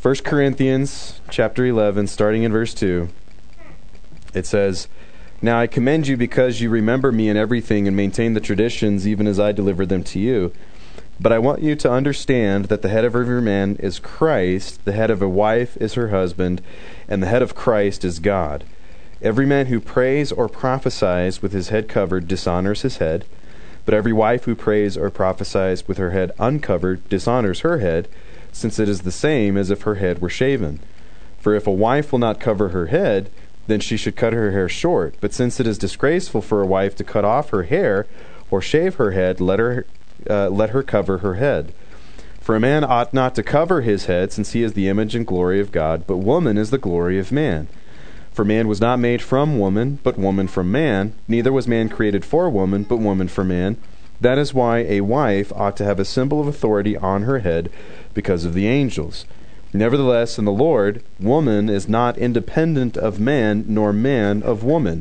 1 Corinthians chapter 11, starting in verse 2, it says, "Now I commend you because you remember me in everything and maintain the traditions even as I delivered them to you. But I want you to understand that the head of every man is Christ, the head of a wife is her husband, and the head of Christ is God. Every man who prays or prophesies with his head covered dishonors his head, but every wife who prays or prophesies with her head uncovered dishonors her head, since it is the same as if her head were shaven. For if a wife will not cover her head, then she should cut her hair short. But since it is disgraceful for a wife to cut off her hair or shave her head, let her cover her head. For a man ought not to cover his head, since he is the image and glory of God, but woman is the glory of man. For man was not made from woman, but woman from man. Neither was man created for woman, but woman for man. That is why a wife ought to have a symbol of authority on her head, because of the angels. Nevertheless, in the Lord, woman is not independent of man, nor man of woman.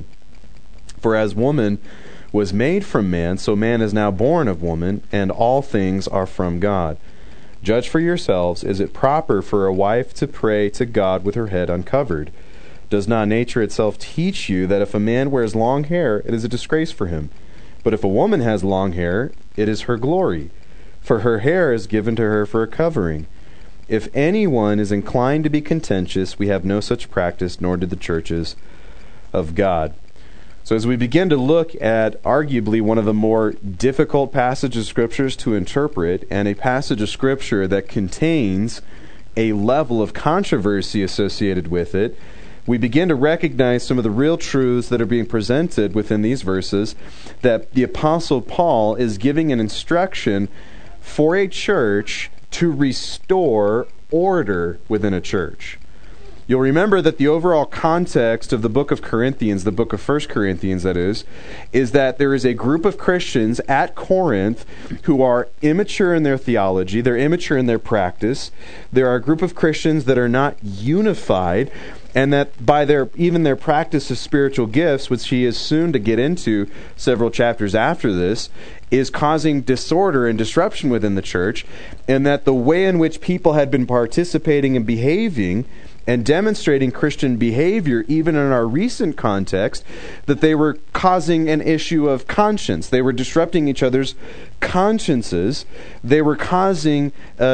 For as woman was made from man, so man is now born of woman, and all things are from God. Judge for yourselves, is it proper for a wife to pray to God with her head uncovered? Does not nature itself teach you that if a man wears long hair, it is a disgrace for him? But if a woman has long hair, it is her glory, for her hair is given to her for a covering. If anyone is inclined to be contentious, we have no such practice, nor do the churches of God." So as we begin to look at arguably one of the more difficult passages of Scriptures to interpret, and a passage of Scripture that contains a level of controversy associated with it, we begin to recognize some of the real truths that are being presented within these verses, that the Apostle Paul is giving an instruction for a church to restore order within a church. You'll remember that the overall context of the book of Corinthians, the book of 1 Corinthians that is that there is a group of Christians at Corinth who are immature in their theology, they're immature in their practice. There are a group of Christians that are not unified, and that by even their practice of spiritual gifts, which he is soon to get into several chapters after this, is causing disorder and disruption within the church, and that the way in which people had been participating and behaving and demonstrating Christian behavior, even in our recent context, that they were causing an issue of conscience. They were disrupting each other's consciences. They were causing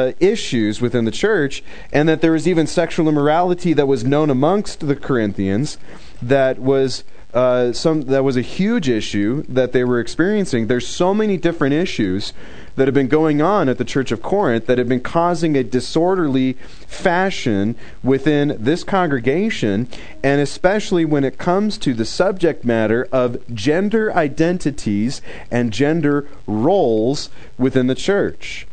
issues within the church, and that there was even sexual immorality that was known amongst the Corinthians that was a huge issue that they were experiencing. There's so many different issues that have been going on at the Church of Corinth that have been causing a disorderly fashion within this congregation, and especially when it comes to the subject matter of gender identities and gender roles within the church.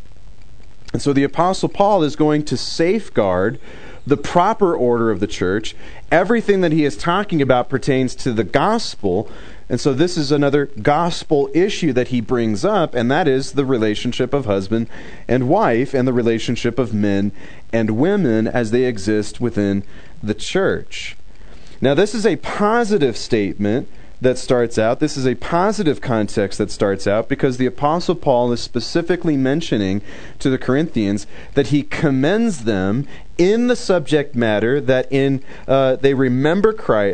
And so the Apostle Paul is going to safeguard the proper order of the church. Everything that he is talking about pertains to the gospel. And so this is another gospel issue that he brings up, and that is the relationship of husband and wife and the relationship of men and women as they exist within the church. Now, this is a positive statement that starts out. This is a positive context that starts out because the Apostle Paul is specifically mentioning to the Corinthians that he commends them in the subject matter, that they remember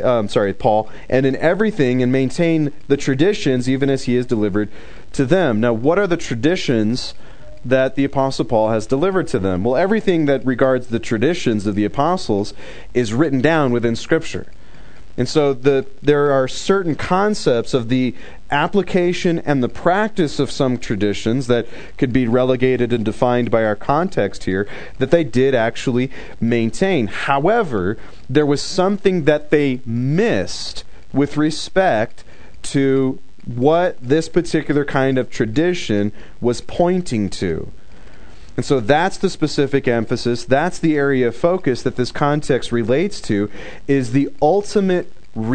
Paul, and in everything, and maintain the traditions even as he is delivered to them. Now, what are the traditions that the Apostle Paul has delivered to them? Well, everything that regards the traditions of the apostles is written down within Scripture. And so there are certain concepts of the application and the practice of some traditions that could be relegated and defined by our context here that they did actually maintain. However, there was something that they missed with respect to what this particular kind of tradition was pointing to. And so that's the specific emphasis, that's the area of focus that this context relates to, is the ultimate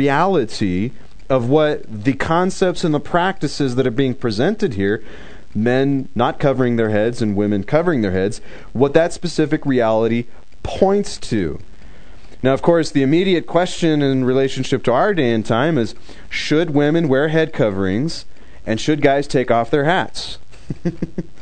reality of what the concepts and the practices that are being presented here, men not covering their heads and women covering their heads, what that specific reality points to. Now, of course, the immediate question in relationship to our day and time is, should women wear head coverings, and should guys take off their hats?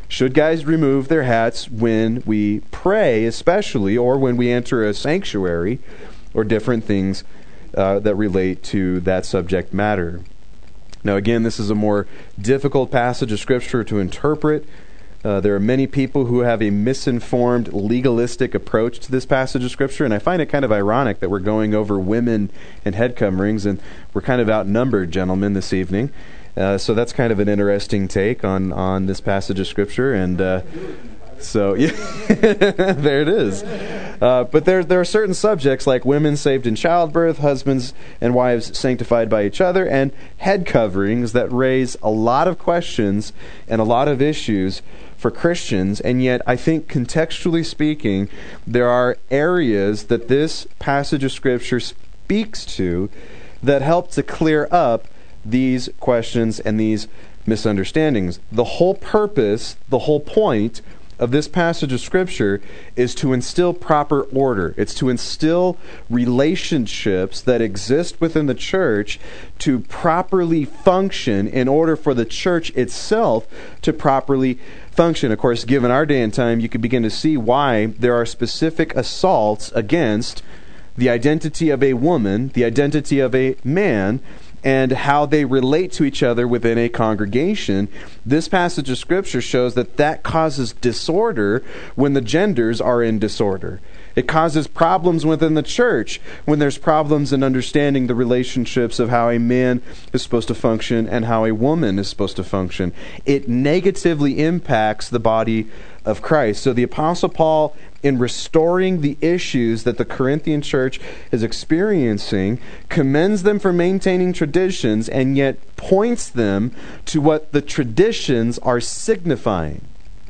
Should guys remove their hats when we pray, especially, or when we enter a sanctuary, or different things that relate to that subject matter? Now, again, this is a more difficult passage of Scripture to interpret. There are many people who have a misinformed, legalistic approach to this passage of Scripture, and I find it kind of ironic that we're going over women and head coverings, and we're kind of outnumbered, gentlemen, this evening. So that's kind of an interesting take on this passage of Scripture, and so yeah, there it is. But there are certain subjects like women saved in childbirth, husbands and wives sanctified by each other, and head coverings that raise a lot of questions and a lot of issues for Christians, and yet I think contextually speaking, there are areas that this passage of Scripture speaks to that help to clear up these questions and these misunderstandings. The whole purpose, the whole point of this passage of Scripture is to instill proper order. It's to instill relationships that exist within the church to properly function in order for the church itself to properly function. Of course, given our day and time, you can begin to see why there are specific assaults against the identity of a woman, the identity of a man, and how they relate to each other within a congregation. This passage of Scripture shows that that causes disorder when the genders are in disorder. It causes problems within the church when there's problems in understanding the relationships of how a man is supposed to function and how a woman is supposed to function. It negatively impacts the body of Christ. So the Apostle Paul, in restoring the issues that the Corinthian church is experiencing, commends them for maintaining traditions and yet points them to what the traditions are signifying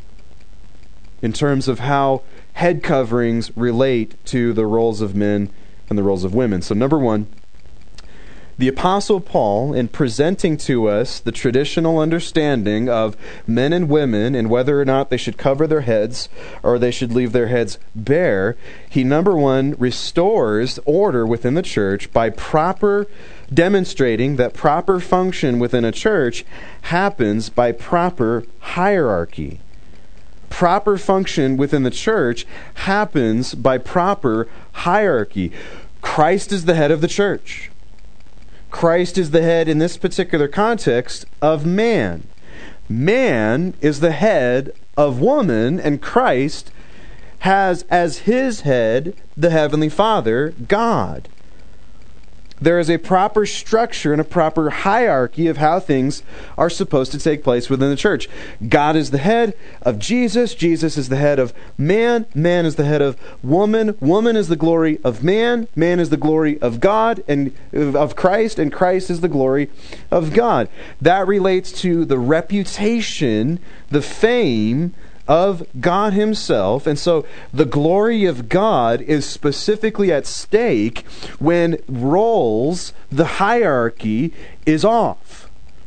in terms of how head coverings relate to the roles of men and the roles of women. So number one, the Apostle Paul, in presenting to us the traditional understanding of men and women and whether or not they should cover their heads or they should leave their heads bare, he, number one, restores order within the church by demonstrating that proper function within a church happens by proper hierarchy. Proper function within the church happens by proper hierarchy. Christ is the head of the church. Christ is the head in this particular context of man. Man is the head of woman, and Christ has as his head the Heavenly Father, God. There is a proper structure and a proper hierarchy of how things are supposed to take place within the church. God is the head of Jesus. Jesus is the head of man. Man is the head of woman. Woman is the glory of man. Man is the glory of God and of Christ, and Christ is the glory of God. That relates to the reputation, the fame of God himself. And so the glory of God is specifically at stake when roles, the hierarchy, is off.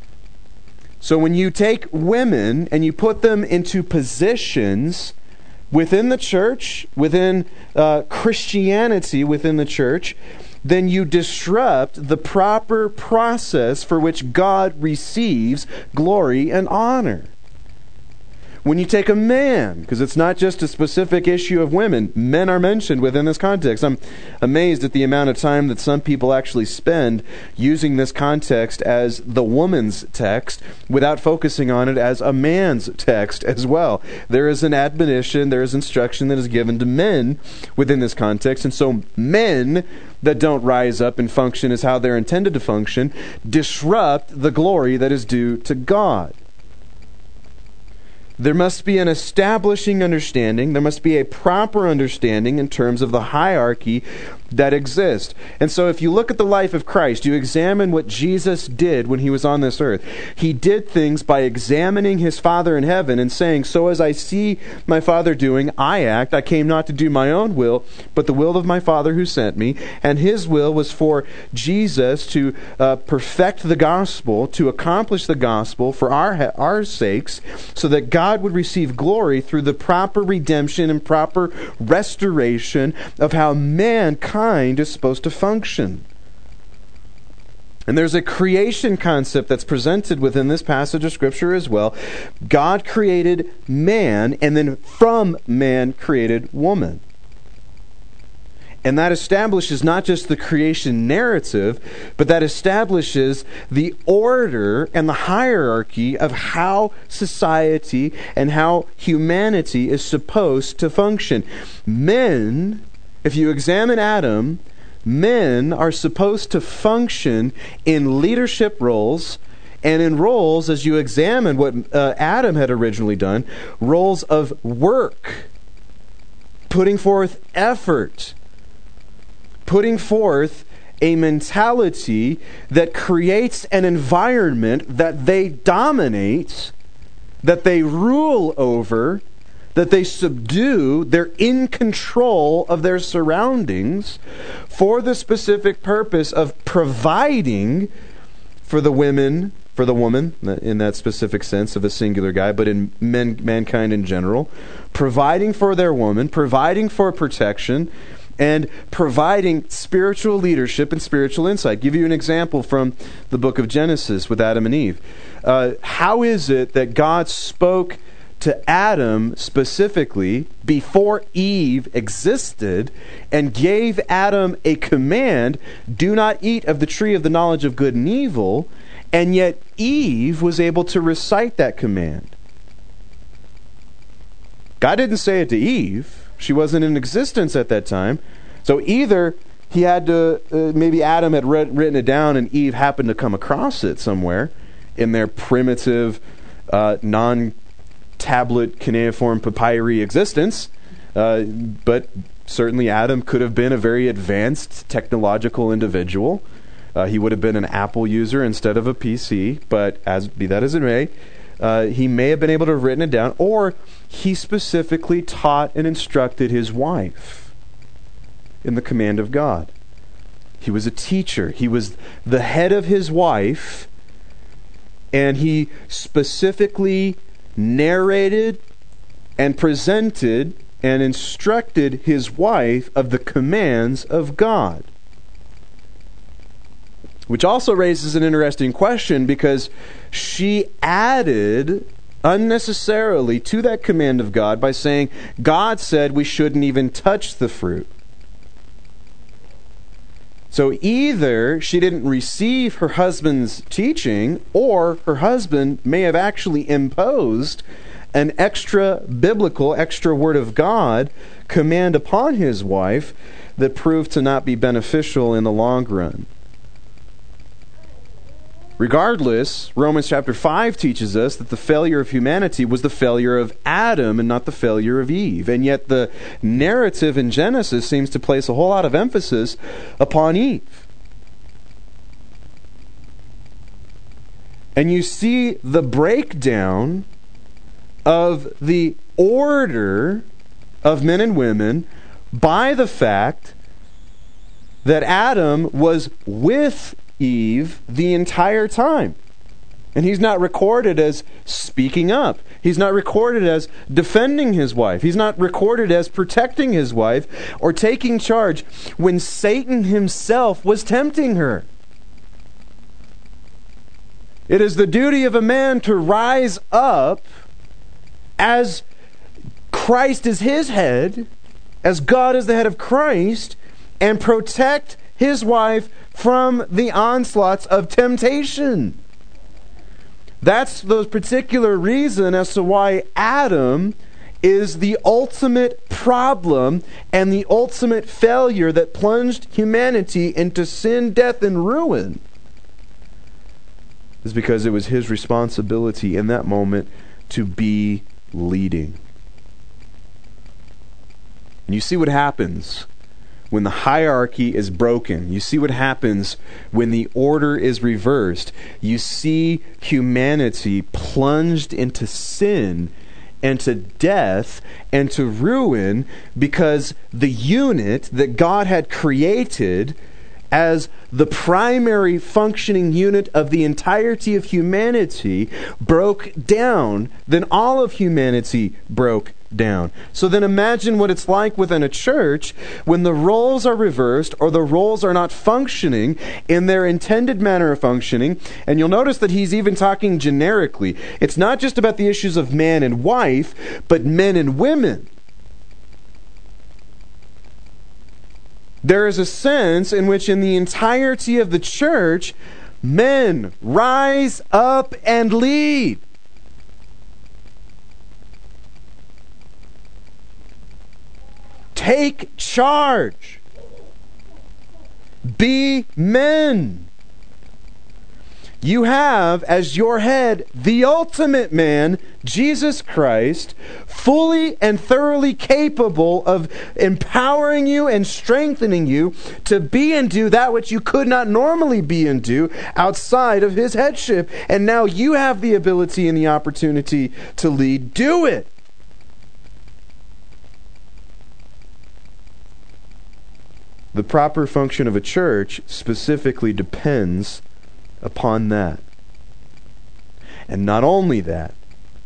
So when you take women and you put them into positions within the church, within Christianity within the church, then you disrupt the proper process for which God receives glory and honor. When you take a man, because it's not just a specific issue of women, men are mentioned within this context. I'm amazed at the amount of time that some people actually spend using this context as the woman's text without focusing on it as a man's text as well. There is an admonition, there is instruction that is given to men within this context, and so men that don't rise up and function as how they're intended to function disrupt the glory that is due to God. There must be an establishing understanding. There must be a proper understanding in terms of the hierarchy that exists. And so if you look at the life of Christ, you examine what Jesus did when he was on this earth. He did things by examining his Father in heaven and saying, "So as I see my Father doing, I act. I came not to do my own will, but the will of my Father who sent me." And his will was for Jesus to perfect the gospel, to accomplish the gospel for our sakes, so that God would receive glory through the proper redemption and proper restoration of how mankind is supposed to function. And there's a creation concept that's presented within this passage of Scripture as well. God created man, and then from man created woman. And that establishes not just the creation narrative, but that establishes the order and the hierarchy of how society and how humanity is supposed to function. Men, if you examine Adam, men are supposed to function in leadership roles, and in roles, as you examine what Adam had originally done, roles of work, putting forth effort, putting forth a mentality that creates an environment that they dominate, that they rule over, that they subdue. They're in control of their surroundings for the specific purpose of providing for the woman, in that specific sense of a singular guy, but in mankind in general, providing for their woman, providing for protection, and providing spiritual leadership and spiritual insight. Give you an example from the book of Genesis with Adam and Eve. How is it that God spoke to Adam specifically before Eve existed and gave Adam a command, do not eat of the tree of the knowledge of good and evil, and yet Eve was able to recite that command? God didn't say it to Eve. She wasn't in existence at that time. So either he had to, maybe Adam had written it down and Eve happened to come across it somewhere in their primitive, non-tablet cuneiform papyri existence. But certainly Adam could have been a very advanced technological individual. He would have been an Apple user instead of a PC, but be that as it may, he may have been able to have written it down, or he specifically taught and instructed his wife in the command of God. He was a teacher. He was the head of his wife, and he specifically narrated and presented and instructed his wife of the commands of God. Which also raises an interesting question, because she added unnecessarily to that command of God by saying, God said we shouldn't even touch the fruit. So either she didn't receive her husband's teaching, or her husband may have actually imposed an extra biblical, extra word of God command upon his wife that proved to not be beneficial in the long run. Regardless, Romans chapter 5 teaches us that the failure of humanity was the failure of Adam and not the failure of Eve. And yet the narrative in Genesis seems to place a whole lot of emphasis upon Eve. And you see the breakdown of the order of men and women by the fact that Adam was with Eve the entire time. And he's not recorded as speaking up. He's not recorded as defending his wife. He's not recorded as protecting his wife or taking charge when Satan himself was tempting her. It is the duty of a man to rise up as Christ is his head, as God is the head of Christ, and protect his wife from the onslaughts of temptation. That's the particular reason as to why Adam is the ultimate problem and the ultimate failure that plunged humanity into sin, death, and ruin. Is because it was his responsibility in that moment to be leading. And you see what happens when the hierarchy is broken. You see what happens when the order is reversed. You see humanity plunged into sin and to death and to ruin because the unit that God had created as the primary functioning unit of the entirety of humanity, broke down, then all of humanity broke down. So then imagine what it's like within a church when the roles are reversed or the roles are not functioning in their intended manner of functioning. And you'll notice that he's even talking generically. It's not just about the issues of man and wife, but men and women. There is a sense in which in the entirety of the church, men rise up and lead. Take charge. Be men. You have as your head the ultimate man, Jesus Christ, fully and thoroughly capable of empowering you and strengthening you to be and do that which you could not normally be and do outside of his headship. And now you have the ability and the opportunity to lead. Do it. The proper function of a church specifically depends upon that. And not only that,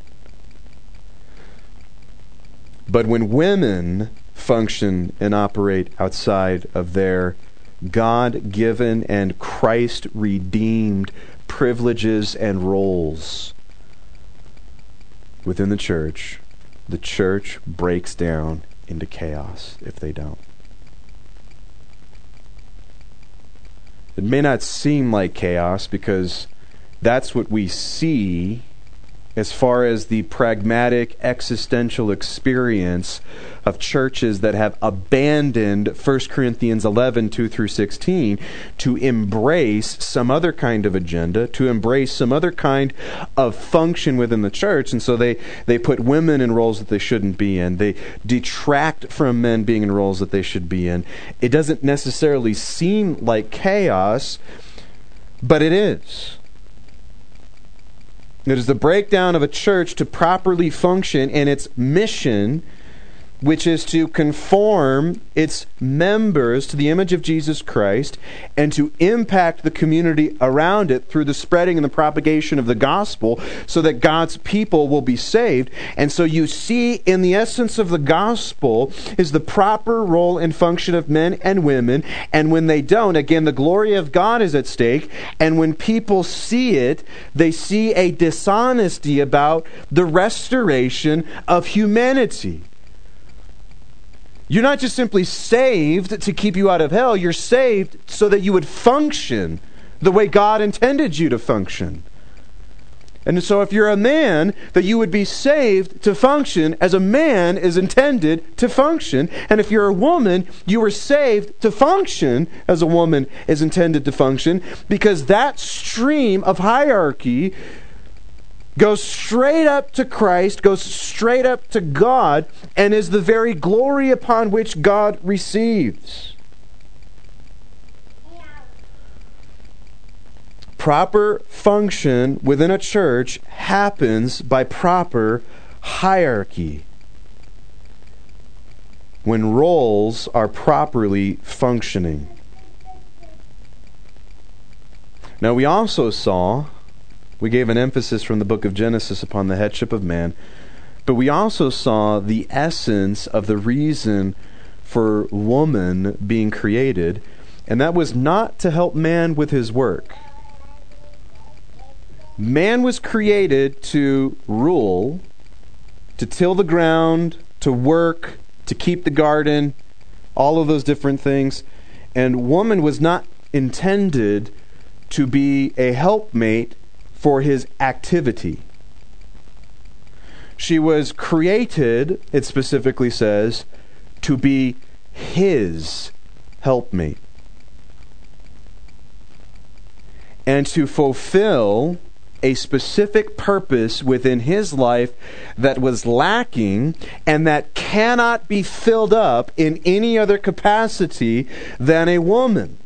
but when women function and operate outside of their God-given and Christ-redeemed privileges and roles within the church breaks down into chaos if they don't. It may not seem like chaos because that's what we see as far as the pragmatic existential experience of churches that have abandoned 1 Corinthians 11, 2 through 16 to embrace some other kind of agenda, to embrace some other kind of function within the church. And so they put women in roles that they shouldn't be in. They detract from men being in roles that they should be in. It doesn't necessarily seem like chaos, but it is. It is the breakdown of a church to properly function in its mission, which is to conform its members to the image of Jesus Christ and to impact the community around it through the spreading and the propagation of the gospel so that God's people will be saved. And so you see in the essence of the gospel is the proper role and function of men and women. And when they don't, again, the glory of God is at stake. And when people see it, they see a dishonesty about the restoration of humanity. You're not just simply saved to keep you out of hell. You're saved so that you would function the way God intended you to function. And so if you're a man, that you would be saved to function as a man is intended to function. And if you're a woman, you were saved to function as a woman is intended to function, because that stream of hierarchy goes straight up to Christ, goes straight up to God, and is the very glory upon which God receives. Proper function within a church happens by proper hierarchy. When roles are properly functioning. Now we also saw, we gave an emphasis from the book of Genesis upon the headship of man, but we also saw the essence of the reason for woman being created, and that was not to help man with his work. Man was created to rule, to till the ground, to work, to keep the garden, all of those different things, and woman was not intended to be a helpmate for his activity. She was created, it specifically says, to be his helpmate. And to fulfill a specific purpose within his life that was lacking and that cannot be filled up in any other capacity than a woman.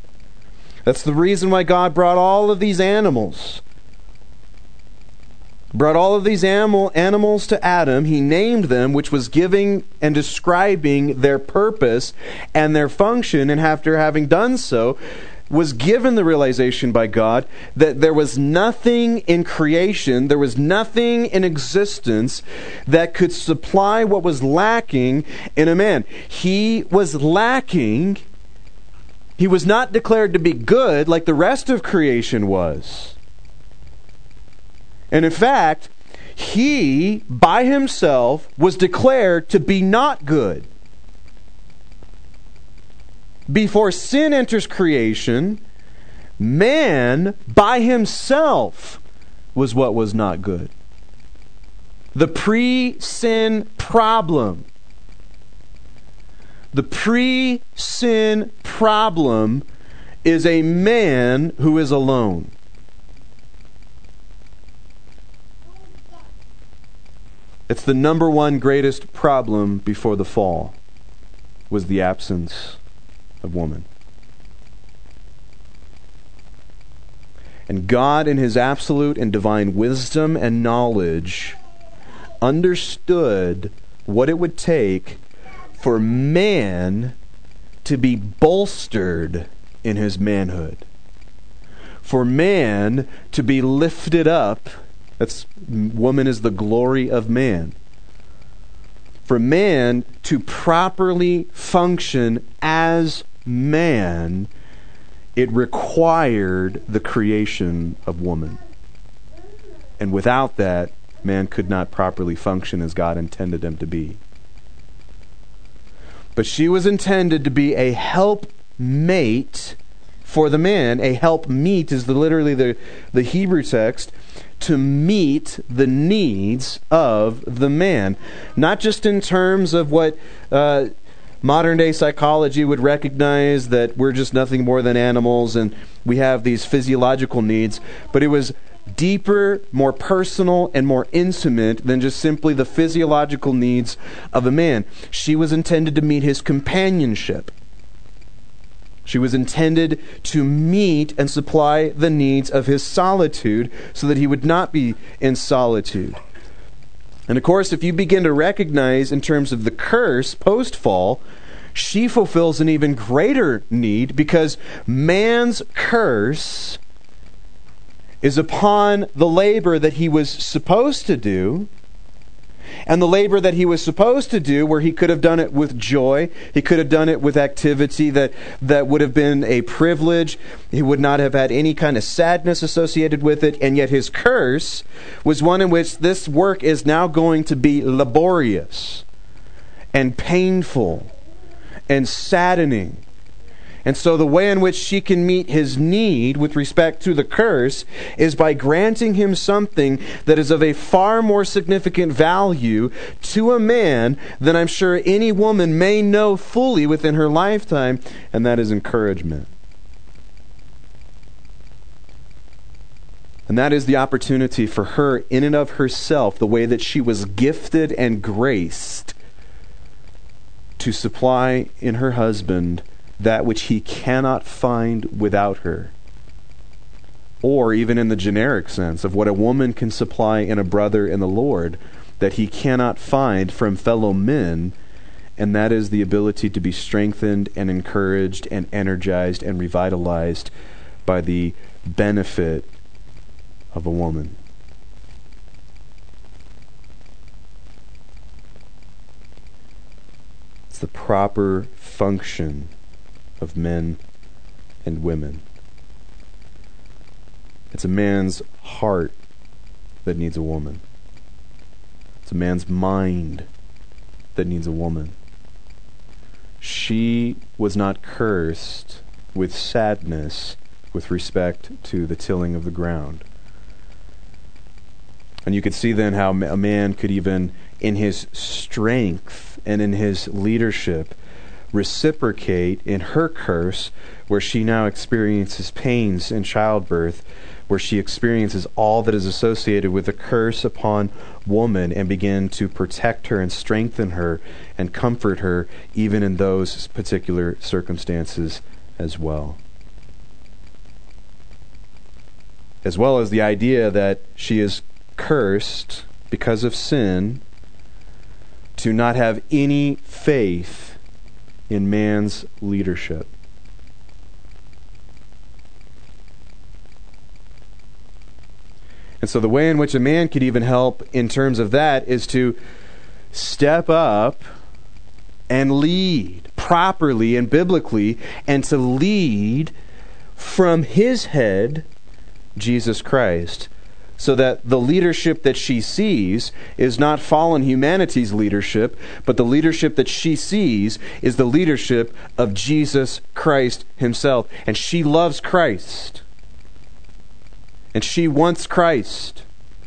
That's the reason why God brought all of these animals. brought all of these animals to Adam. He named them, which was giving and describing their purpose and their function. And after having done so, was given the realization by God that there was nothing in creation, there was nothing in existence that could supply what was lacking in a man. He was lacking. He was not declared to be good like the rest of creation was. And in fact, he, by himself, was declared to be not good. Before sin enters creation, man, by himself, was what was not good. The pre-sin problem. The pre-sin problem is a man who is alone. It's the number one greatest problem before the fall, was the absence of woman. And God, in his absolute and divine wisdom and knowledge, understood what it would take for man to be bolstered in his manhood. For man to be lifted up. Woman is the glory of man. For man to properly function as man, it required the creation of woman. And without that, man could not properly function as God intended him to be. But she was intended to be a helpmate for the man. A helpmeet is literally the Hebrew text, to meet the needs of the man. Not just in terms of what modern day psychology would recognize, that we're just nothing more than animals and we have these physiological needs, but it was deeper, more personal, and more intimate than just simply the physiological needs of a man. She was intended to meet his companionship. She was intended to meet and supply the needs of his solitude so that he would not be in solitude. And of course, if you begin to recognize in terms of the curse post-fall, she fulfills an even greater need, because man's curse is upon the labor that he was supposed to do. And the labor that he was supposed to do, where he could have done it with joy, he could have done it with activity that would have been a privilege, he would not have had any kind of sadness associated with it, and yet his curse was one in which this work is now going to be laborious and painful and saddening. And so the way in which she can meet his need with respect to the curse is by granting him something that is of a far more significant value to a man than I'm sure any woman may know fully within her lifetime, and that is encouragement. And that is the opportunity for her in and of herself, the way that she was gifted and graced to supply in her husband that which he cannot find without her. Or even in the generic sense of what a woman can supply in a brother in the Lord that he cannot find from fellow men, and that is the ability to be strengthened and encouraged and energized and revitalized by the benefit of a woman. It's the proper function of men and women. It's a man's heart that needs a woman. It's a man's mind that needs a woman. She was not cursed with sadness with respect to the tilling of the ground. And you could see then how a man could even, in his strength and in his leadership, reciprocate in her curse, where she now experiences pains in childbirth, where she experiences all that is associated with the curse upon woman, and begin to protect her and strengthen her and comfort her even in those particular circumstances as well. As well as the idea that she is cursed because of sin to not have any faith in man's leadership. And so the way in which a man could even help in terms of that is to step up and lead properly and biblically, and to lead from his head, Jesus Christ, so that the leadership that she sees is not fallen humanity's leadership, but the leadership that she sees is the leadership of Jesus Christ himself. And she loves Christ. And she wants Christ.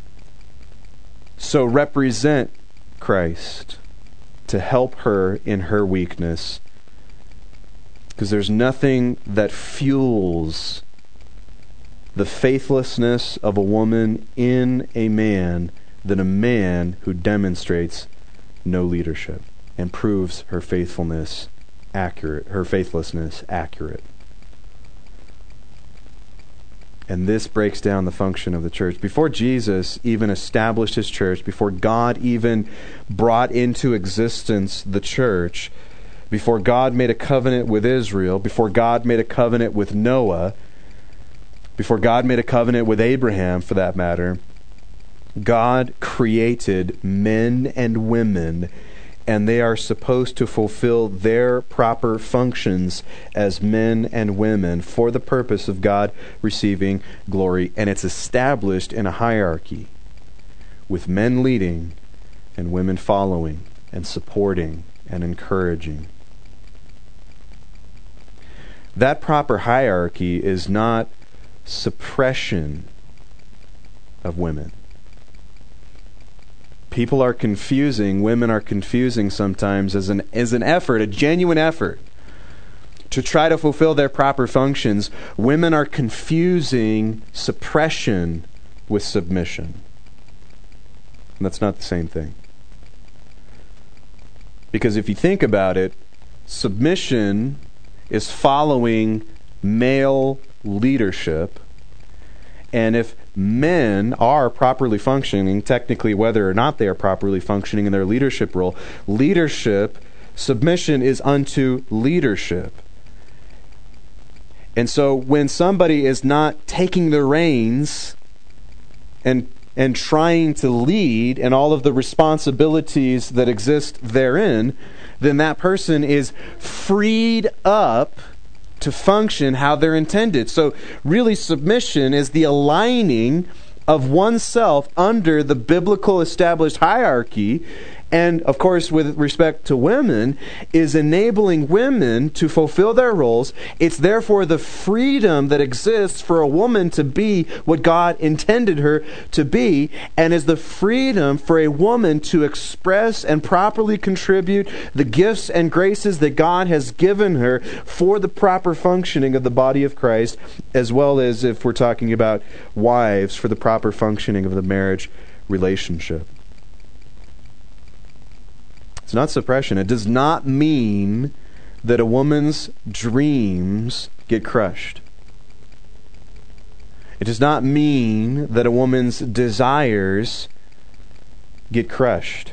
So represent Christ to help her in her weakness. Because there's nothing that fuels the faithlessness of a woman in a man than a man who demonstrates no leadership and proves her faithfulness accurate, her faithlessness accurate. And this breaks down the function of the church. Before Jesus even established his church, before God even brought into existence the church, before God made a covenant with Israel, before God made a covenant with Noah, before God made a covenant with Abraham, for that matter, God created men and women, and they are supposed to fulfill their proper functions as men and women for the purpose of God receiving glory. And it's established in a hierarchy with men leading and women following and supporting and encouraging. That proper hierarchy is not suppression of women. People are confusing, women are confusing sometimes as an effort, a genuine effort to try to fulfill their proper functions. Women are confusing suppression with submission. And that's not the same thing. Because if you think about it, submission is following male leadership. And if men are properly functioning, technically whether or not they are properly functioning in their leadership role, submission is unto leadership. And so when somebody is not taking the reins and trying to lead and all of the responsibilities that exist therein, then that person is freed up to function how they're intended. So really submission is the aligning of oneself under the biblical established hierarchy, and of course with respect to women, is enabling women to fulfill their roles. It's therefore the freedom that exists for a woman to be what God intended her to be, and is the freedom for a woman to express and properly contribute the gifts and graces that God has given her for the proper functioning of the body of Christ, as well as, if we're talking about wives, for the proper functioning of the marriage relationship. It's not suppression. It does not mean that a woman's dreams get crushed. It does not mean that a woman's desires get crushed.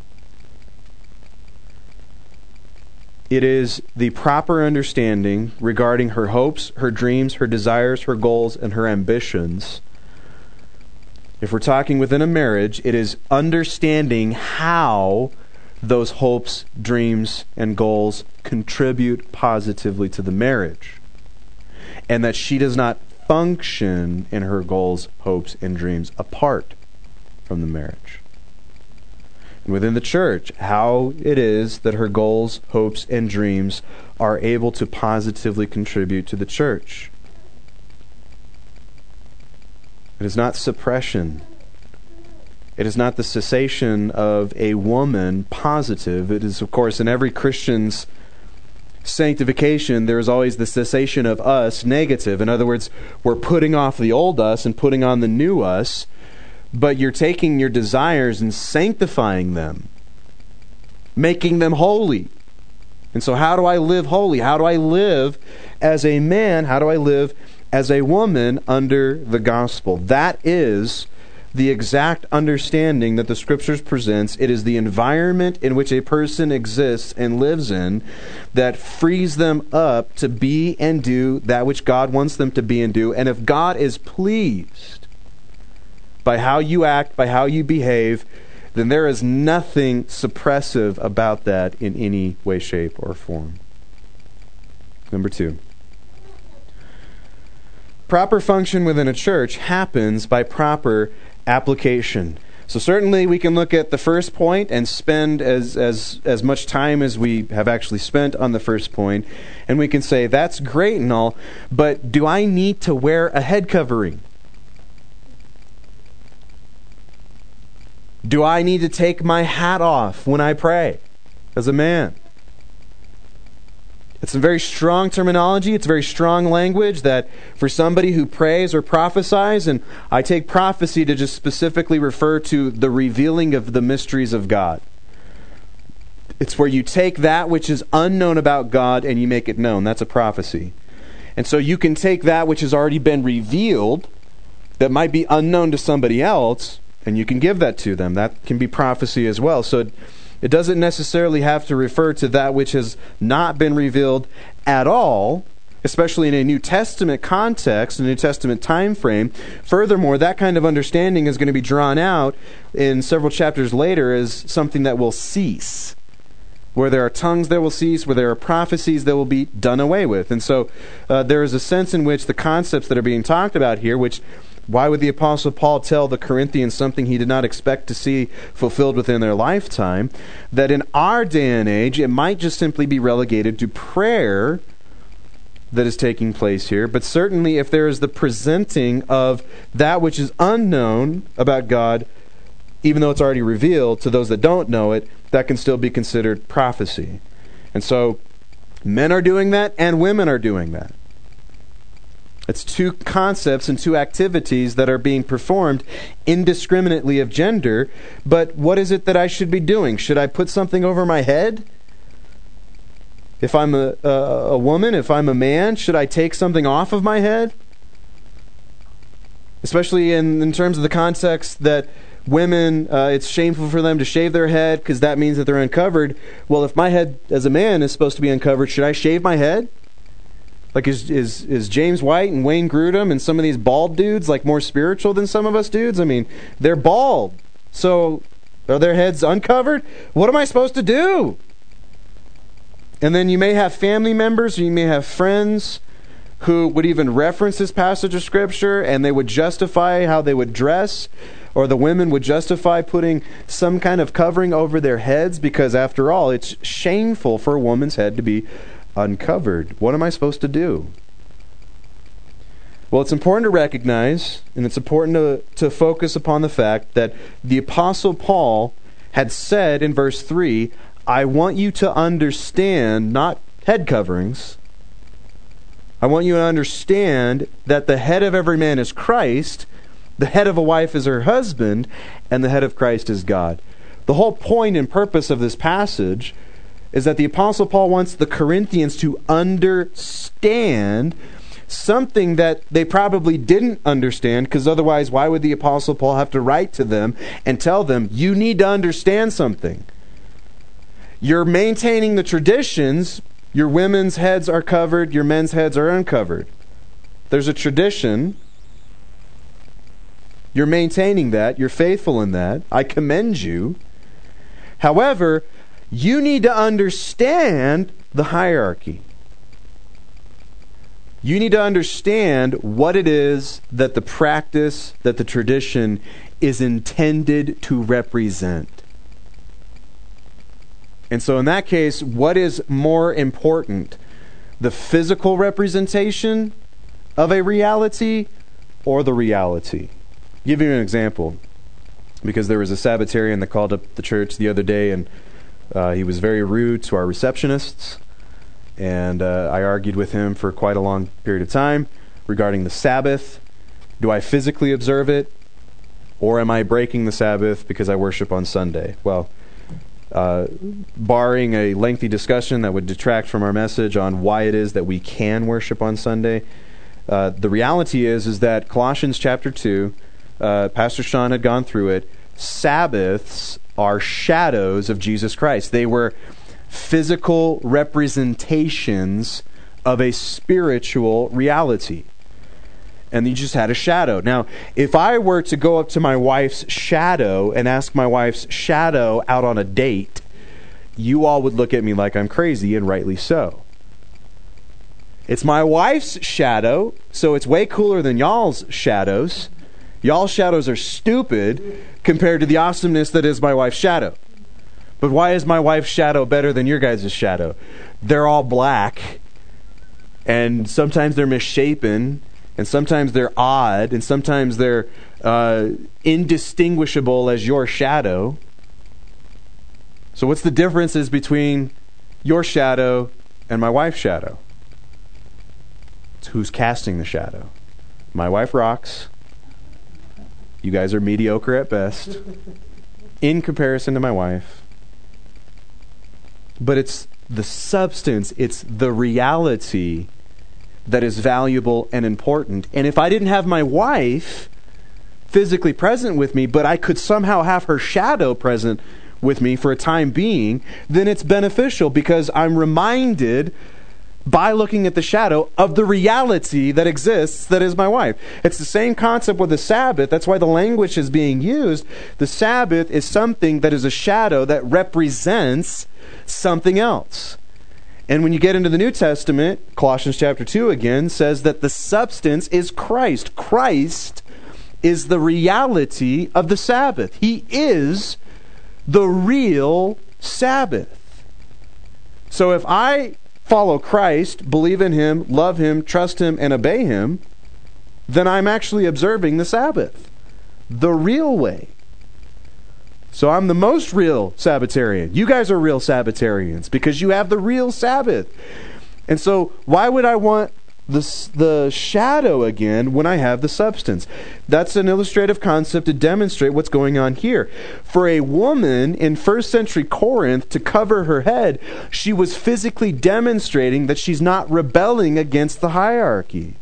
It is the proper understanding regarding her hopes, her dreams, her desires, her goals, and her ambitions. If we're talking within a marriage, it is understanding how those hopes, dreams, and goals contribute positively to the marriage. And that she does not function in her goals, hopes, and dreams apart from the marriage. And within the church, how it is that her goals, hopes, and dreams are able to positively contribute to the church. It is not suppression. It is not the cessation of a woman positive. It is, of course, in every Christian's sanctification, there is always the cessation of us negative. In other words, we're putting off the old us and putting on the new us, but you're taking your desires and sanctifying them, making them holy. And so how do I live holy? How do I live as a man? How do I live as a woman under the gospel? That is the exact understanding that the Scriptures presents. It is the environment in which a person exists and lives in that frees them up to be and do that which God wants them to be and do. And if God is pleased by how you act, by how you behave, then there is nothing suppressive about that in any way, shape, or form. Number 2. Proper function within a church happens by proper application. So certainly we can look at the first point and spend as much time as we have actually spent on the first point, and we can say, that's great and all, but do I need to wear a head covering? Do I need to take my hat off when I pray as a man? It's a very strong terminology. It's very strong language that for somebody who prays or prophesies, and I take prophecy to just specifically refer to the revealing of the mysteries of God. It's where you take that which is unknown about God and you make it known. That's a prophecy. And so you can take that which has already been revealed that might be unknown to somebody else, and you can give that to them. That can be prophecy as well. So it doesn't necessarily have to refer to that which has not been revealed at all, especially in a New Testament context, a New Testament time frame. Furthermore, that kind of understanding is going to be drawn out in several chapters later as something that will cease. Where there are tongues, there will cease. Where there are prophecies, they will be done away with. And so there is a sense in which the concepts that are being talked about here, which why would the Apostle Paul tell the Corinthians something he did not expect to see fulfilled within their lifetime? That in our day and age, it might just simply be relegated to prayer that is taking place here. But certainly if there is the presenting of that which is unknown about God, even though it's already revealed to those that don't know it, that can still be considered prophecy. And so men are doing that and women are doing that. It's two concepts and two activities that are being performed indiscriminately of gender. But what is it that I should be doing? Should I put something over my head? If I'm a woman, if I'm a man, should I take something off of my head? Especially in terms of the context that women, it's shameful for them to shave their head because that means that they're uncovered. Well, if my head as a man is supposed to be uncovered, should I shave my head? Like, is James White and Wayne Grudem and some of these bald dudes like more spiritual than some of us dudes? I mean, they're bald. So are their heads uncovered? What am I supposed to do? And then you may have family members or you may have friends who would even reference this passage of Scripture and they would justify how they would dress, or the women would justify putting some kind of covering over their heads because, after all, it's shameful for a woman's head to be uncovered. What am I supposed to do? Well, it's important to recognize, and it's important to focus upon the fact that the Apostle Paul had said in verse 3, I want you to understand, not head coverings, I want you to understand that the head of every man is Christ, the head of a wife is her husband, and the head of Christ is God. The whole point and purpose of this passage is that the Apostle Paul wants the Corinthians to understand something that they probably didn't understand, because otherwise why would the Apostle Paul have to write to them and tell them, you need to understand something. You're maintaining the traditions, your women's heads are covered, your men's heads are uncovered. There's a tradition. You're maintaining that, you're faithful in that. I commend you. However, you need to understand the hierarchy. You need to understand what it is that the practice, that the tradition is intended to represent. And so in that case, what is more important? The physical representation of a reality or the reality? I'll give you an example. Because there was a Sabbatarian that called up the church the other day, and he was very rude to our receptionists, and I argued with him for quite a long period of time regarding the Sabbath. Do I physically observe it, or am I breaking the Sabbath because I worship on Sunday? Well, barring a lengthy discussion that would detract from our message on why it is that we can worship on Sunday, the reality is that Colossians chapter 2 Pastor Sean had gone through it. Sabbaths are shadows of Jesus Christ. They were physical representations of a spiritual reality. And you just had a shadow. Now, if I were to go up to my wife's shadow and ask my wife's shadow out on a date, you all would look at me like I'm crazy, and rightly so. It's my wife's shadow, so it's way cooler than y'all's shadows. Y'all's shadows are stupid compared to the awesomeness that is my wife's shadow. But why is my wife's shadow better than your guys' shadow? They're all black, and sometimes they're misshapen, and sometimes they're odd, and sometimes they're indistinguishable as your shadow. So what's the differences between your shadow and my wife's shadow? It's who's casting the shadow. My wife rocks. You guys are mediocre at best in comparison to my wife. But it's the substance, it's the reality that is valuable and important. And if I didn't have my wife physically present with me, but I could somehow have her shadow present with me for a time being, then it's beneficial because I'm reminded by looking at the shadow of the reality that exists that is my wife. It's the same concept with the Sabbath. That's why the language is being used. The Sabbath is something that is a shadow that represents something else. And when you get into the New Testament, Colossians chapter 2 again says that the substance is Christ. Christ is the reality of the Sabbath. He is the real Sabbath. So if I follow Christ, believe in Him, love Him, trust Him, and obey Him, then I'm actually observing the Sabbath the real way. So I'm the most real Sabbatarian. You guys are real Sabbatarians because you have the real Sabbath. And so why would I want the shadow again when I have the substance? That's an illustrative concept to demonstrate what's going on here. For a woman in first century Corinth to cover her head, she was physically demonstrating that she's not rebelling against the hierarchy.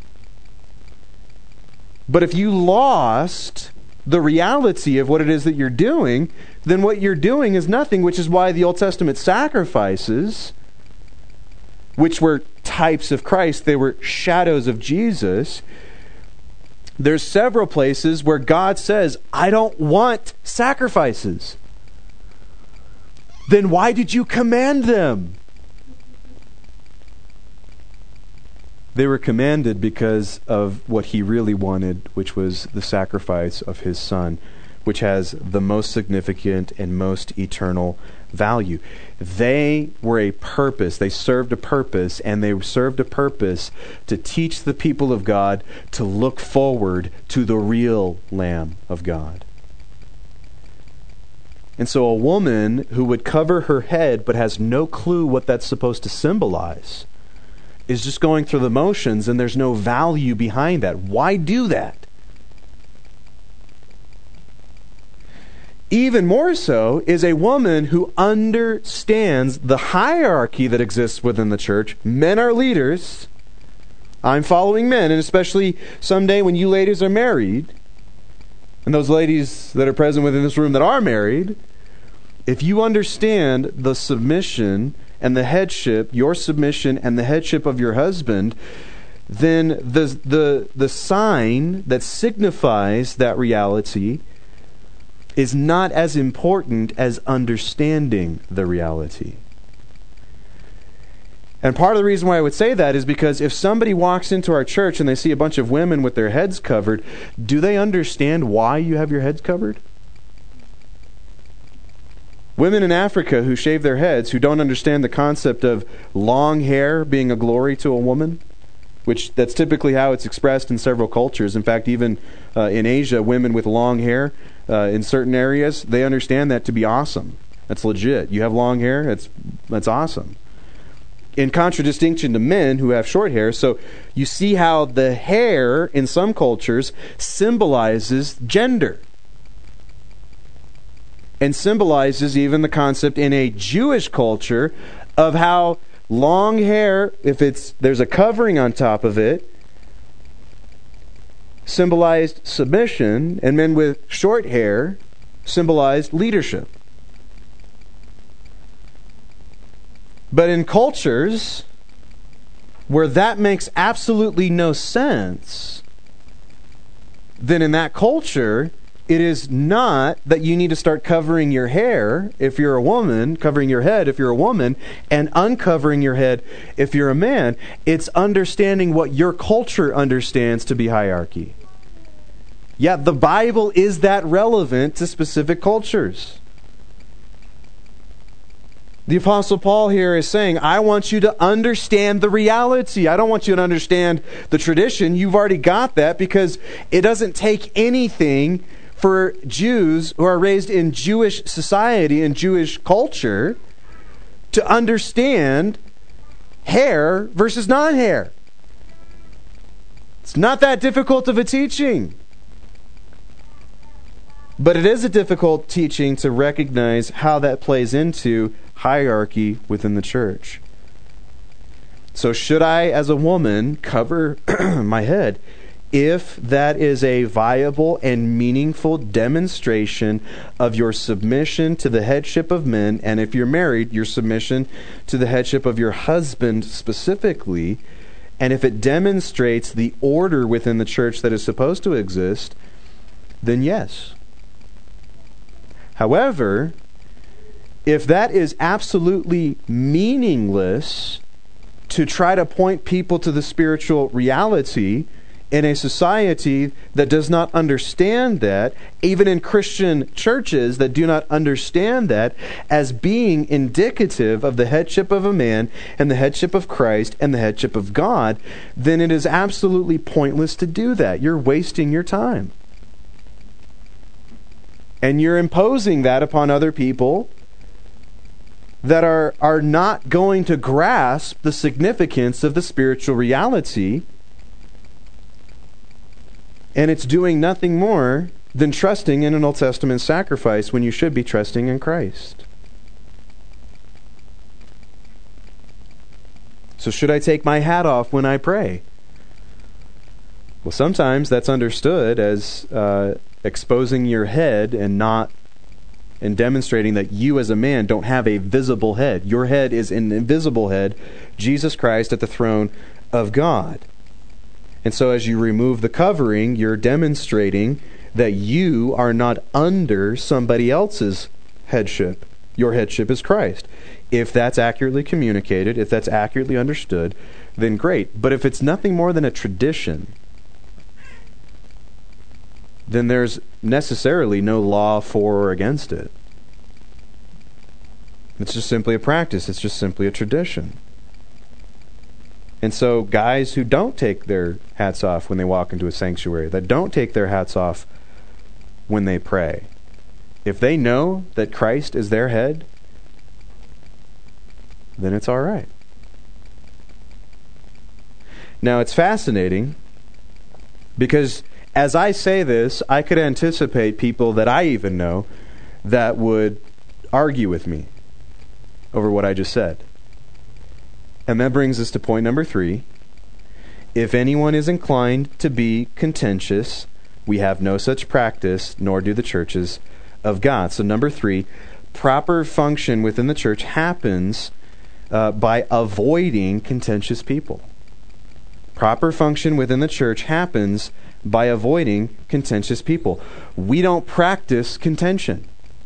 But if you lost the reality of what it is that you're doing, then what you're doing is nothing, which is why the Old Testament sacrifices, which were types of Christ, they were shadows of Jesus. There's several places where God says, I don't want sacrifices. Then why did you command them? They were commanded because of what He really wanted, which was the sacrifice of His Son, which has the most significant and most eternal value. They were a purpose. They served a purpose, and they served a purpose to teach the people of God to look forward to the real Lamb of God. And so a woman who would cover her head but has no clue what that's supposed to symbolize is just going through the motions, and there's no value behind that. Why do that? Even more so is a woman who understands the hierarchy that exists within the church. Men are leaders. I'm following men, and especially someday when you ladies are married, and those ladies that are present within this room that are married, if you understand the submission and the headship, your submission and the headship of your husband, then the sign that signifies that reality is not as important as understanding the reality. And part of the reason why I would say that is because if somebody walks into our church and they see a bunch of women with their heads covered, do they understand why you have your heads covered? Women in Africa who shave their heads, who don't understand the concept of long hair being a glory to a woman, which that's typically how it's expressed in several cultures. In fact, even in Asia, women with long hair in certain areas, they understand that to be awesome. That's legit. You have long hair, that's awesome. In contradistinction to men who have short hair. So you see how the hair in some cultures symbolizes gender. And symbolizes even the concept in a Jewish culture of how long hair, if there's a covering on top of it, symbolized submission, and men with short hair symbolized leadership. But in cultures where that makes absolutely no sense, then in that culture, it is not that you need to start covering your hair if you're a woman, covering your head if you're a woman, and uncovering your head if you're a man. It's understanding what your culture understands to be hierarchy. Yeah, the Bible is that relevant to specific cultures. The Apostle Paul here is saying, I want you to understand the reality. I don't want you to understand the tradition. You've already got that, because it doesn't take anything for Jews who are raised in Jewish society and Jewish culture to understand hair versus non-hair. It's not that difficult of a teaching. But it is a difficult teaching to recognize how that plays into hierarchy within the church. So should I, as a woman, cover my head if that is a viable and meaningful demonstration of your submission to the headship of men, and if you're married, your submission to the headship of your husband specifically, and if it demonstrates the order within the church that is supposed to exist, then yes. However, if that is absolutely meaningless to try to point people to the spiritual reality in a society that does not understand that, even in Christian churches that do not understand that as being indicative of the headship of a man and the headship of Christ and the headship of God, then it is absolutely pointless to do that. You're wasting your time. And you're imposing that upon other people that are not going to grasp the significance of the spiritual reality. And it's doing nothing more than trusting in an Old Testament sacrifice when you should be trusting in Christ. So should I take my hat off when I pray? Well, sometimes that's understood as exposing your head and demonstrating that you as a man don't have a visible head. Your head is an invisible head, Jesus Christ at the throne of God. And so as you remove the covering, you're demonstrating that you are not under somebody else's headship. Your headship is Christ. If that's accurately communicated, if that's accurately understood, then great. But if it's nothing more than a tradition, then there's necessarily no law for or against it. It's just simply a practice. It's just simply a tradition. And so guys who don't take their hats off when they walk into a sanctuary, that don't take their hats off when they pray, if they know that Christ is their head, then it's all right. Now, it's fascinating because as I say this, I could anticipate people that I even know that would argue with me over what I just said. And that brings us to point number 3. If anyone is inclined to be contentious, we have no such practice, nor do the churches of God. So number 3, proper function within the church happens by avoiding contentious people. Proper function within the church happens by avoiding contentious people. We don't practice contention.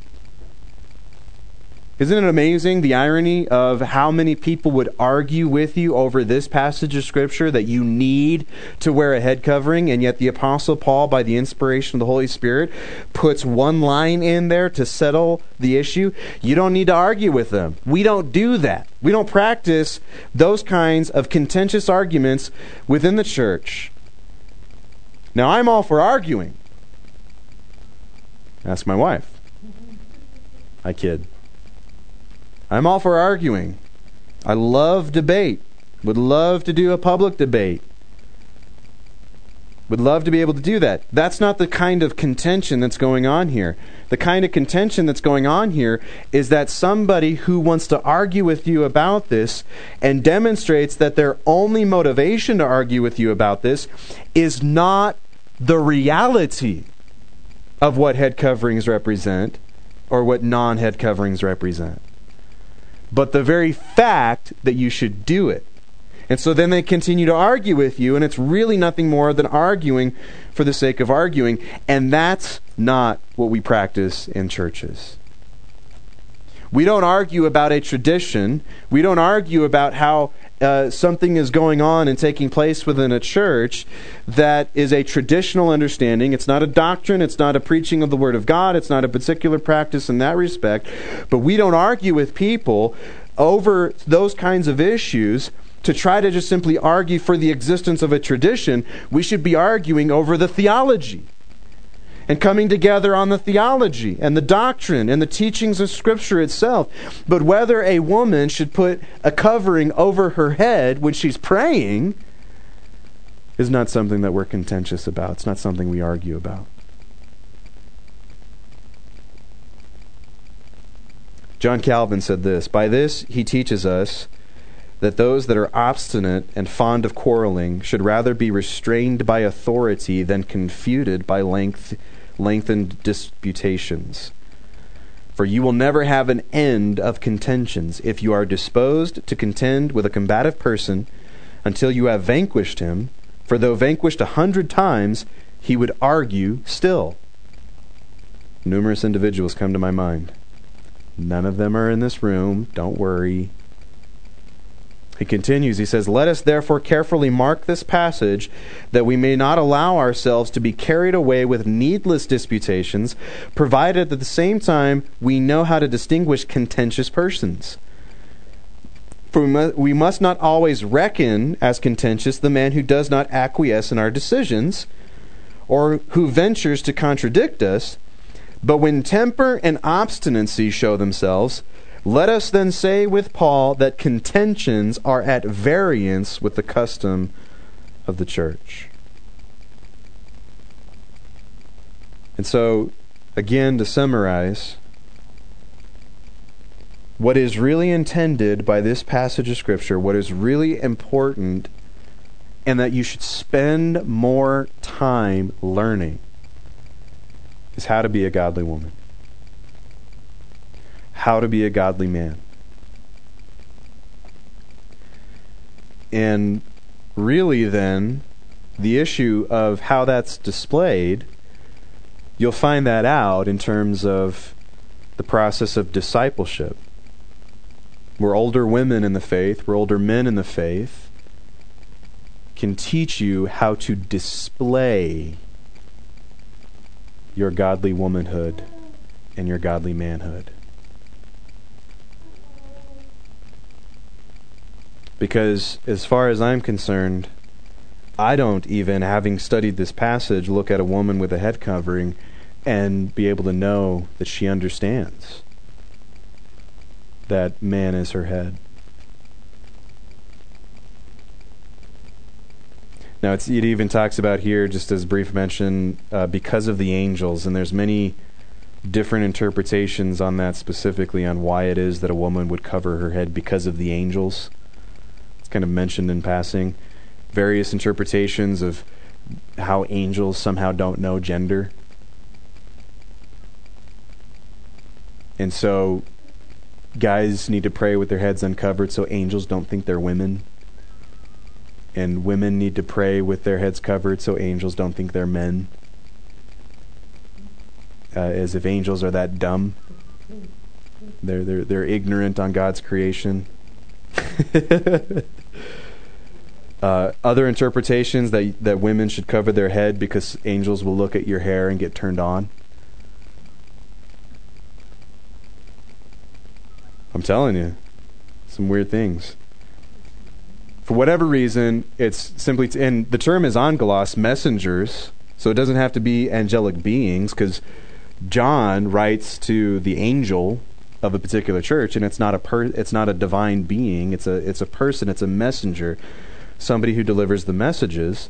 Isn't it amazing the irony of how many people would argue with you over this passage of Scripture that you need to wear a head covering, and yet the Apostle Paul, by the inspiration of the Holy Spirit, puts one line in there to settle the issue? You don't need to argue with them. We don't do that. We don't practice those kinds of contentious arguments within the church. Now, I'm all for arguing. Ask my wife. I kid. I'm all for arguing. I love debate. Would love to do a public debate. Would love to be able to do that. That's not the kind of contention that's going on here. The kind of contention that's going on here is that somebody who wants to argue with you about this and demonstrates that their only motivation to argue with you about this is not the reality of what head coverings represent or what non-head coverings represent, but the very fact that you should do it. And so then they continue to argue with you, and it's really nothing more than arguing for the sake of arguing, and that's not what we practice in churches. We don't argue about a tradition. We don't argue about how something is going on and taking place within a church that is a traditional understanding. It's not a doctrine. It's not a preaching of the Word of God. It's not a particular practice in that respect. But we don't argue with people over those kinds of issues to try to just simply argue for the existence of a tradition. We should be arguing over the theology and coming together on the theology and the doctrine and the teachings of Scripture itself. But whether a woman should put a covering over her head when she's praying is not something that we're contentious about. It's not something we argue about. John Calvin said this, "By this he teaches us that those that are obstinate and fond of quarreling should rather be restrained by authority than confuted by lengthened disputations. For you will never have an end of contentions if you are disposed to contend with a combative person until you have vanquished him, for though vanquished 100 times, he would argue still." Numerous individuals come to my mind. None of them are in this room. Don't worry. He continues, he says, "Let us therefore carefully mark this passage, that we may not allow ourselves to be carried away with needless disputations, provided at the same time we know how to distinguish contentious persons. For we must not always reckon as contentious the man who does not acquiesce in our decisions, or who ventures to contradict us, but when temper and obstinacy show themselves, let us then say with Paul that contentions are at variance with the custom of the church." And so, again, to summarize, what is really intended by this passage of Scripture, what is really important, and that you should spend more time learning, is how to be a godly woman. How to be a godly man. And really then, the issue of how that's displayed, you'll find that out in terms of the process of discipleship. Where older women in the faith, where older men in the faith can teach you how to display your godly womanhood and your godly manhood. Because as far as I'm concerned, I don't even, having studied this passage, look at a woman with a head covering and be able to know that she understands that man is her head. Now it even talks about here, just as brief mention, because of the angels, and there's many different interpretations on that, specifically on why it is that a woman would cover her head because of the angels. It's kind of mentioned in passing. Various interpretations of how angels somehow don't know gender. And so guys need to pray with their heads uncovered so angels don't think they're women. And women need to pray with their heads covered so angels don't think they're men. As if angels are that dumb. They're ignorant on God's creation. Other interpretations that women should cover their head because angels will look at your hair and get turned on. I'm telling you, some weird things. For whatever reason, it's simply, and the term is angelos, messengers, so it doesn't have to be angelic beings, because John writes to the angel of a particular church, and it's not a divine being. It's a person. It's a messenger, somebody who delivers the messages.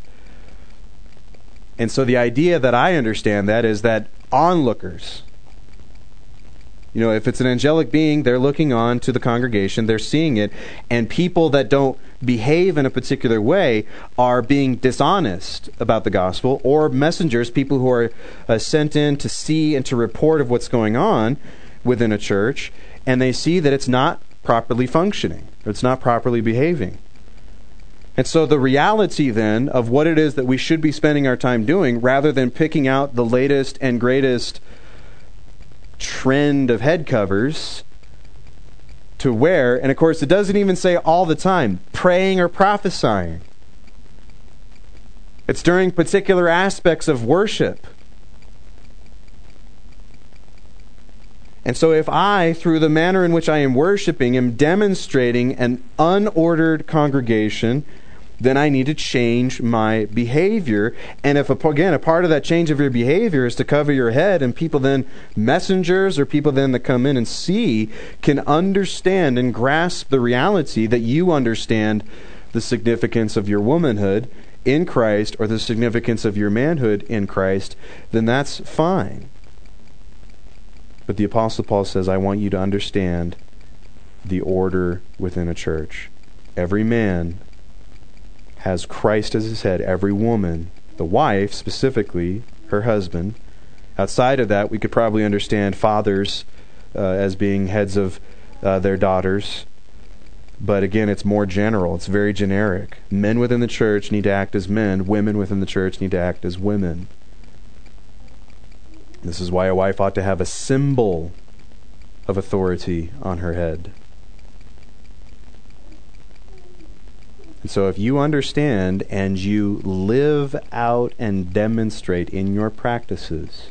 And so the idea that I understand that is that onlookers, if it's an angelic being, they're looking on to the congregation, they're seeing it, and people that don't behave in a particular way are being dishonest about the gospel, or messengers, people who are sent in to see and to report of what's going on within a church, and they see that it's not properly functioning, or it's not properly behaving. And so the reality then of what it is that we should be spending our time doing, rather than picking out the latest and greatest trend of head covers to wear, and of course it doesn't even say all the time, praying or prophesying. It's during particular aspects of worship. And so if I, through the manner in which I am worshiping, am demonstrating an unordered congregation, then I need to change my behavior. And if, again, a part of that change of your behavior is to cover your head, and people then, messengers or people then that come in and see, can understand and grasp the reality that you understand the significance of your womanhood in Christ, or the significance of your manhood in Christ, then that's fine. But the Apostle Paul says, I want you to understand the order within a church. Every man has Christ as his head. Every woman, the wife specifically, her husband. Outside of that, we could probably understand fathers as being heads of their daughters. But again, it's more general. It's very generic. Men within the church need to act as men. Women within the church need to act as women. This is why a wife ought to have a symbol of authority on her head. And so if you understand and you live out and demonstrate in your practices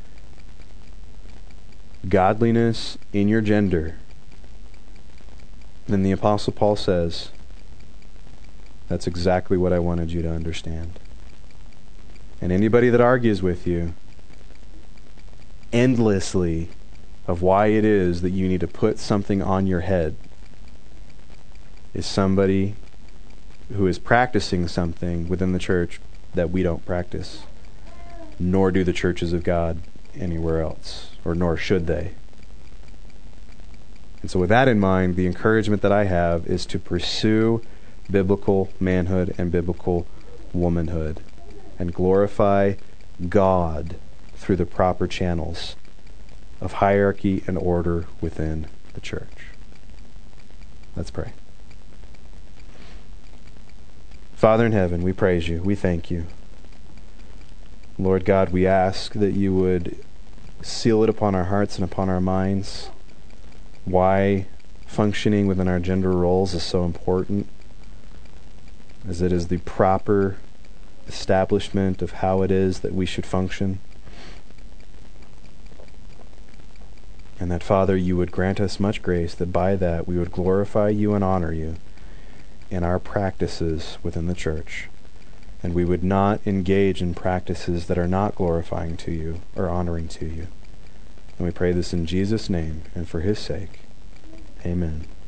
godliness in your gender, then the Apostle Paul says, that's exactly what I wanted you to understand. And anybody that argues with you endlessly of why it is that you need to put something on your head is somebody who is practicing something within the church that we don't practice, nor do the churches of God anywhere else, or nor should they. And so with that in mind, the encouragement that I have is to pursue biblical manhood and biblical womanhood and glorify God through the proper channels of hierarchy and order within the church. Let's pray. Father in heaven, we praise you. We thank you. Lord God, we ask that you would seal it upon our hearts and upon our minds why functioning within our gender roles is so important, as it is the proper establishment of how it is that we should function. And that, Father, you would grant us much grace, that by that we would glorify you and honor you in our practices within the church. And we would not engage in practices that are not glorifying to you or honoring to you. And we pray this in Jesus' name and for his sake. Amen.